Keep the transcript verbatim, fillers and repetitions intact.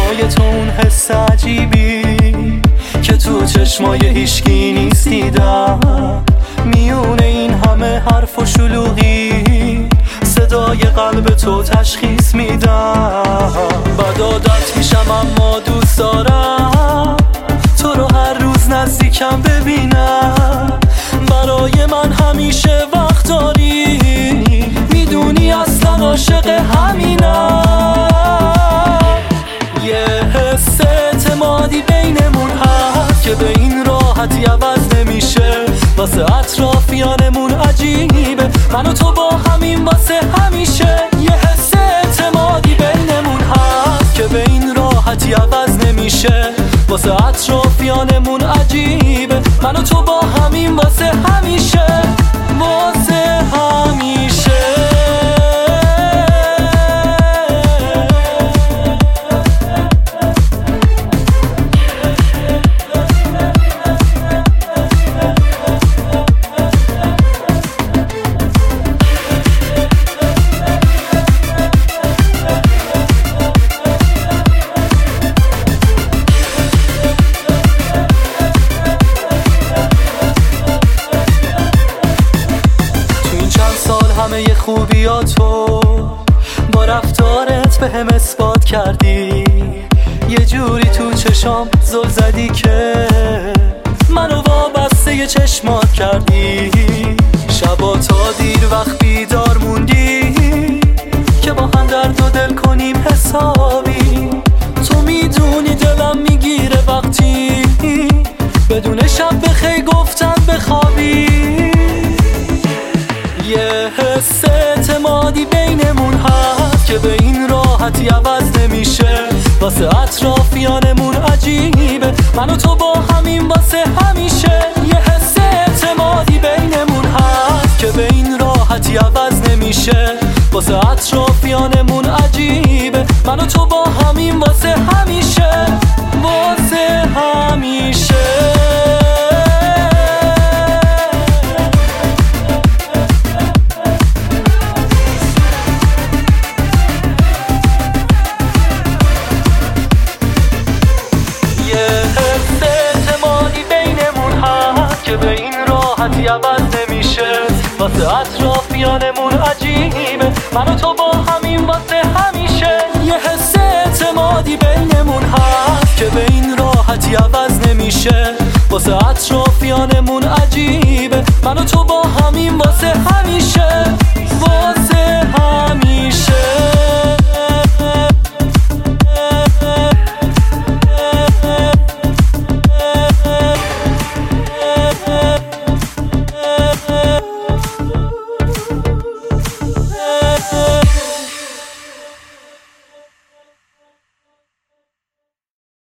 چشمای تو اون حس عجیبی که تو چشمای هیشگی نیست دیدم. میونه این همه حرف و شلوغی صدای قلب تو تشخیص میدم. بد عادت میشم اما دوست دارم تو رو هر روز نزدیکم ببینم. برای من همیشه وقت داری، میدونی اصلا عاشق همینم. یه حس اعتمادی بینمون هست که به این راحتی عوض نمیشه. واسه اطرافیانمون عجیبه من و تو با همین واسه همیشه. یه حس اعتمادی بینمون هست که به این راحتی عوض نمیشه. واسه اطرافیانمون عجیبه من و تو با همین واسه همیشه. واسه همیشه. همه خوبیاتو با رفتارت به هم اثبات کردی. یه جوری تو چشام زل زدی که منو وابسته یه چشمات کردی. شبا تا دیر وقت بیدار موندی که با هم درد و دل کنیم حسابی. تو میدونی دلم میگیره وقتی بدون شب بخیر گفتن بخوابی. یه حس اعتمادی بینمون هست که به این راحتی عوض نمیشه. واسه اطرافیانمون عجیبه من و تو با همین واسه همیشه. یه حس اعتمادی بینمون هست که به این راحتی عوض نمیشه. واسه اطرافیانمون عجیبه من و تو با همین واسه همیشه. واسه همیشه. که به این راحتی عوض نمیشه. واسه اطرافیانمون عجیبه من و تو با همین واسه همیشه. یه حس اعتمادی بینمون هست که به این راحتی عوض نمیشه. واسه اطرافیانمون عجیبه من و تو با همین واسه همیشه. واسه همیشه.